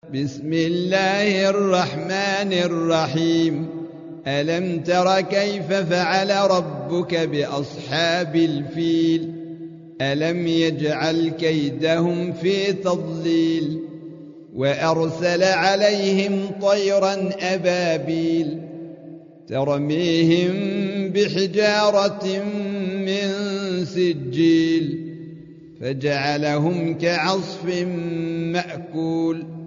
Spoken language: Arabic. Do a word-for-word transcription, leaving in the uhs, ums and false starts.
بسم الله الرحمن الرحيم. ألم تر كيف فعل ربك بأصحاب الفيل؟ ألم يجعل كيدهم في تضليل وأرسل عليهم طيرا أبابيل ترميهم بحجارة من سجيل فجعلهم كعصف مأكول.